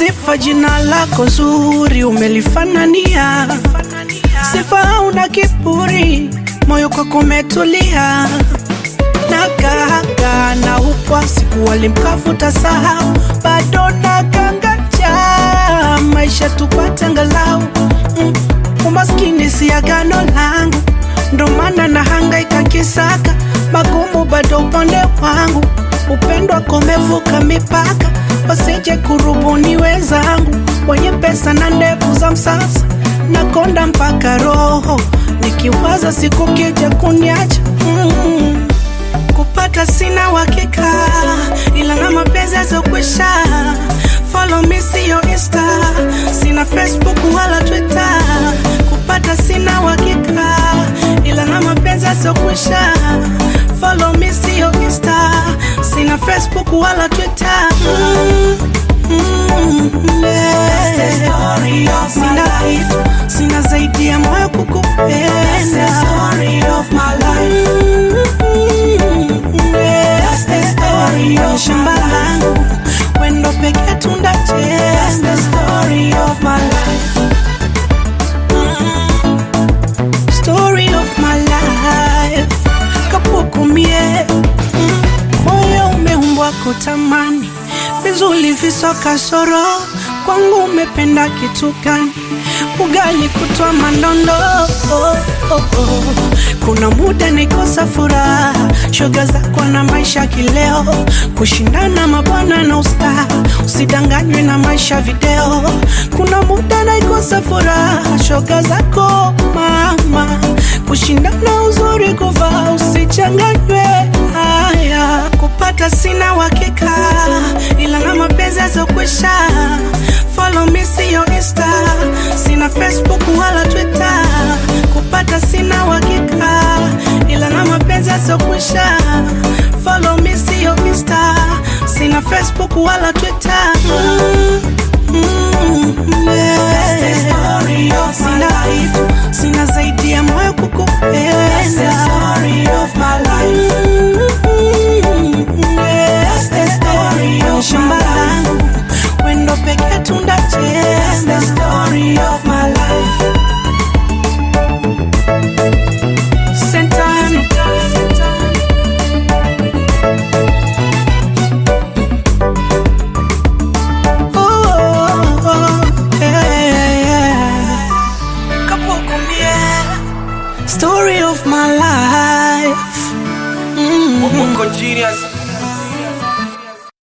Sifa jina lako zuri umelifanania, sifa hauna kiburi, moyo kwako umetulia. Nagaga na upwa siku walimkafuta sahau, bado nagangaja maisha tupate angalau. Umaskini si agano langu, ndo maana nahangaika kisaka, magumu bado upande wangu. Upendo wako umevuka mipaka, wasije kurubuni wenzangu wenye pesa na ndevu za msasa. Nakonda mpaka roho nikiwaza siku kija kuniacha. Kupata sina uhakika, ila na mapenzi yazokwisha. Follow me siyo Insta, sina Facebook wala Twitter. Kupata sina uhakika, ila na mapenzi yazokwisha. Follow me siyo Insta, sina Facebook wala Twitter. Sina zaidi ya moyo kukupenda. That's the story of my life. That's the story of shamba langu, wendo peke tundache. That's the story of my life. Story of my life. Kapukumie, moyo umeumbwa kutamani, vizuri visoka soro. Kwangu umependa kitu gani? Ugali kutwa mandondo. Kuna muda nikosa furaha, shoga zako na maisha kileo. Kushindana mabwana na usta, usidanganywe na maisha video. Kuna muda nikosa furaha, shoga zako mama. Kushindana uzuri kuvaa, usichanganywe haya. Kupata sina uhakika, ila na mapenzi yazokwisha. Follow me siyo Insta, sina Facebook wala Twitter. Kupata sina uhakika, ila na mapenzi yazokwisha. Follow me siyo Insta, sina Facebook wala Twitter. Sina zaidi ya moyo kukupenda. That's the story of my life. That's the story of shamba langu, wendo peke tundache. That's the story of my life. Sentano. Story of my life. Genius.